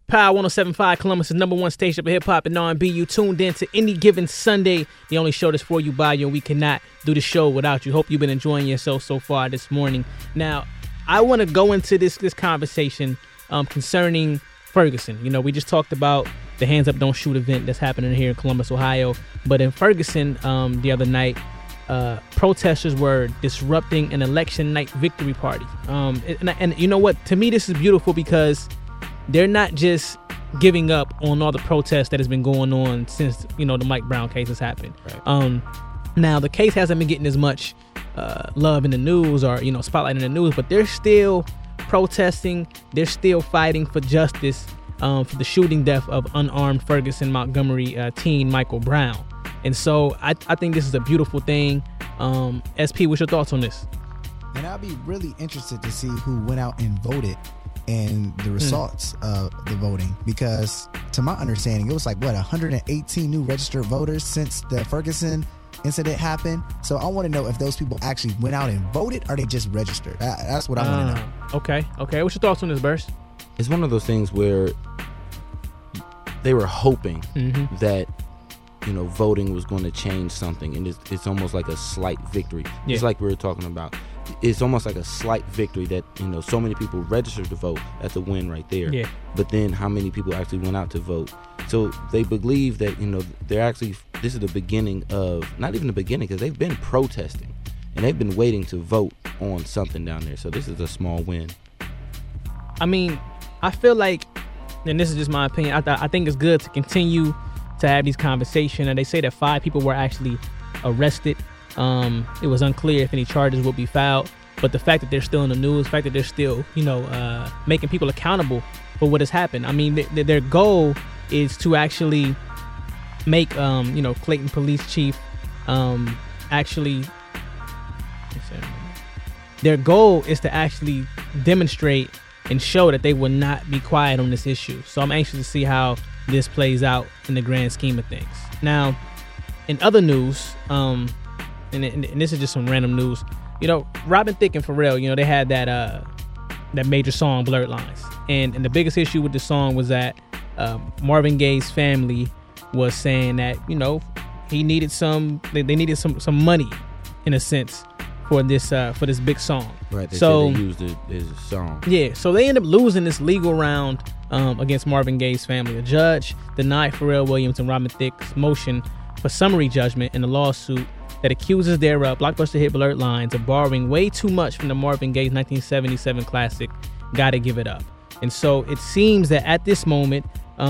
Power 107.5, Columbus' #1 station for hip-hop and R&B. You tuned in to Any Given Sunday, the only show that's for you, by you, and we cannot do the show without you. Hope you've been enjoying yourself so far this morning. Now, I want to go into this conversation concerning Ferguson. You know, we just talked about the Hands Up Don't Shoot event that's happening here in Columbus, Ohio. But in Ferguson the other night, protesters were disrupting an election night victory party. And you know what? To me, this is beautiful because they're not just giving up on all the protests that has been going on since, the Mike Brown case has happened. Right. Now, the case hasn't been getting as much love in the news or, spotlight in the news, but they're still protesting. They're still fighting for justice for the shooting death of unarmed Ferguson Montgomery teen Michael Brown. And so I think this is a beautiful thing. SP, what's your thoughts on this? And I'll be really interested to see who went out and voted and the results of the voting, because to my understanding, it was 118 new registered voters since the Ferguson incident happened. So I want to know if those people actually went out and voted or they just registered. That's what I want to know. Okay. What's your thoughts on this, Burst? It's one of those things where they were hoping that voting was going to change something, and it's almost like a slight victory. Yeah. It's like we were talking about. It's almost like a slight victory that so many people registered to vote. That's a win right there. Yeah. But then how many people actually went out to vote? So they believe that they're actually, this is the beginning of, not even the beginning, because they've been protesting and they've been waiting to vote on something down there. So this is a small win. I mean, I feel like, and this is just my opinion, I think it's good to continue to have these conversations. And they say that 5 people were actually arrested. It was unclear if any charges will be filed, but the fact that they're still in the news, the fact that they're still, making people accountable for what has happened. I mean, their goal is to actually make, Clayton Police Chief, their goal is to actually demonstrate and show that they will not be quiet on this issue. So I'm anxious to see how this plays out in the grand scheme of things. Now, in other news, and this is just some random news, Robin Thicke and Pharrell, they had that major song, Blurred Lines. And the biggest issue with the song was that Marvin Gaye's family was saying that, he needed they needed some money, in a sense, for this big song. Right, they said they used it as a song. Yeah, so they ended up losing this legal round against Marvin Gaye's family. A judge denied Pharrell Williams and Robin Thicke's motion for summary judgment in the lawsuit that accuses their blockbuster hit Blurred Lines of borrowing way too much from the Marvin Gaye's 1977 classic, Gotta Give It Up. And so it seems that at this moment,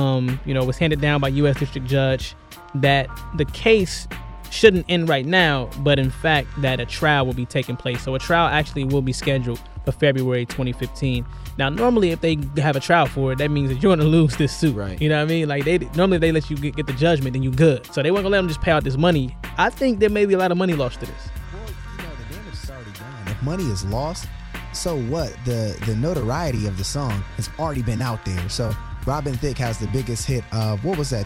it was handed down by U.S. District Judge that the case shouldn't end right now, but in fact that a trial will be taking place. So a trial actually will be scheduled for February 2015. Now, normally if they have a trial for it, that means that you're going to lose this suit. Right. You know what I mean? Like, normally they let you get the judgment, then you good. So they weren't going to let them just pay out this money. I think there may be a lot of money lost to this. Well, the damage is already done. If money is lost, so what? The notoriety of the song has already been out there. So Robin Thicke has the biggest hit of,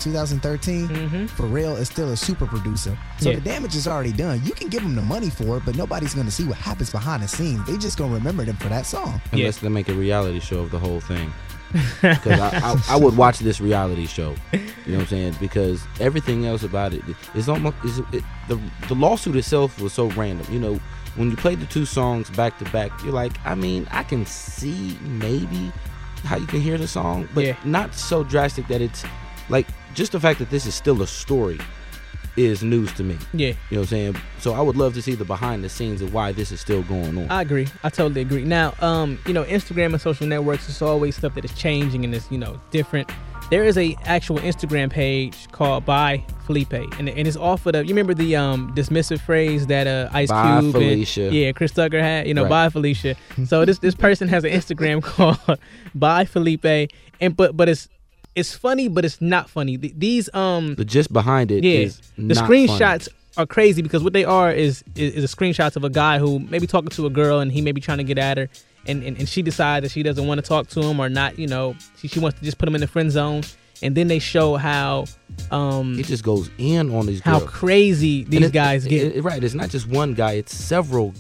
2013? Pharrell is still a super producer. So the damage is already done. You can give them the money for it, but nobody's going to see what happens behind the scenes. They just going to remember them for that song. Unless they make a reality show of the whole thing. Because I would watch this reality show. You know what I'm saying? Because everything else about it is almost... The lawsuit itself was so random. When you play the 2 songs back to back, you're like, I mean, I can see maybe how you can hear the song, but not so drastic that it's like, just the fact that this is still a story is news to me. Yeah. You know what I'm saying? So I would love to see the behind the scenes of why this is still going on. I agree. I totally agree. Now, Instagram and social networks, it's always stuff that is changing and is, different. There is a actual Instagram page called By Felipe, and it's off of you remember the dismissive phrase that Ice Bye Cube Felicia. And Chris Tucker had, right. Bye Felicia. So this person has an Instagram called By Felipe, and but it's funny, but it's not funny. These the gist behind it is the not screenshots funny. Are crazy because what they are is a screenshots of a guy who may be talking to a girl and he may be trying to get at her. And she decides that she doesn't want to talk to him or not, she wants to just put him in the friend zone. And then they show how it just goes in on these girls. How crazy these guys get. Right. It's not just one guy. It's several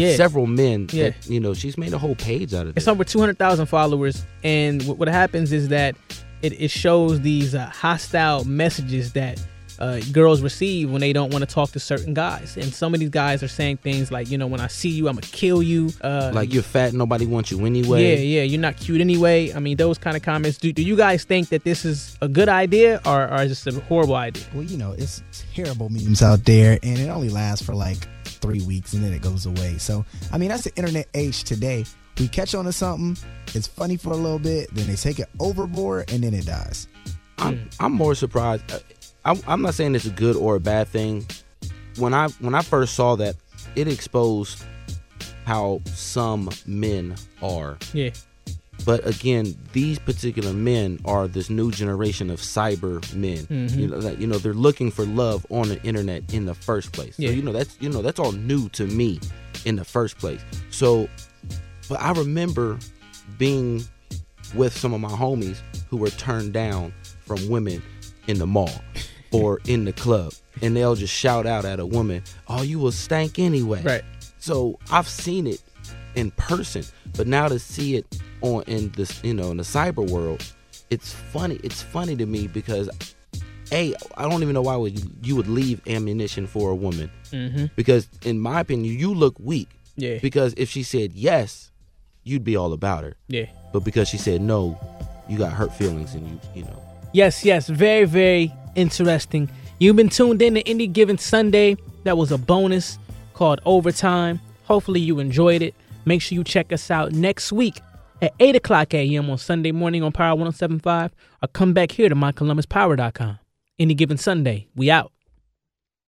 men that, she's made a whole page out of it. It's over 200,000 followers. And what happens is that it shows these hostile messages that girls receive when they don't want to talk to certain guys. And some of these guys are saying things like, when I see you, I'm gonna kill you. Like you're fat, nobody wants you anyway. Yeah, you're not cute anyway. I mean, those kind of comments. Do you guys think that this is a good idea or is this a horrible idea? Well, it's terrible memes out there, and it only lasts for like 3 weeks and then it goes away. So, I mean, that's the internet age today. We catch on to something, it's funny for a little bit, then they take it overboard, and then it dies. I'm more surprised. I'm not saying it's a good or a bad thing. When I first saw that, it exposed how some men are. Yeah. But again, these particular men are this new generation of cyber men. Mm-hmm. They're looking for love on the internet in the first place. Yeah. So that's all new to me in the first place. So, but I remember being with some of my homies who were turned down from women in the mall or in the club, and they'll just shout out at a woman, "Oh, you will stank anyway." Right. So I've seen it in person, but now to see it in this, in the cyber world, it's funny. It's funny to me because, I don't even know why you would leave ammunition for a woman. Mm-hmm. Because in my opinion, you look weak. Yeah. Because if she said yes, you'd be all about her. Yeah. But because she said no, you got hurt feelings, and you know. Yes. Very, very interesting. You've been tuned in to Any Given Sunday. That was a bonus called Overtime. Hopefully you enjoyed it. Make sure you check us out next week at 8 o'clock a.m. on Sunday morning on Power 107.5, or come back here to mycolumbuspower.com. Any Given Sunday, we out.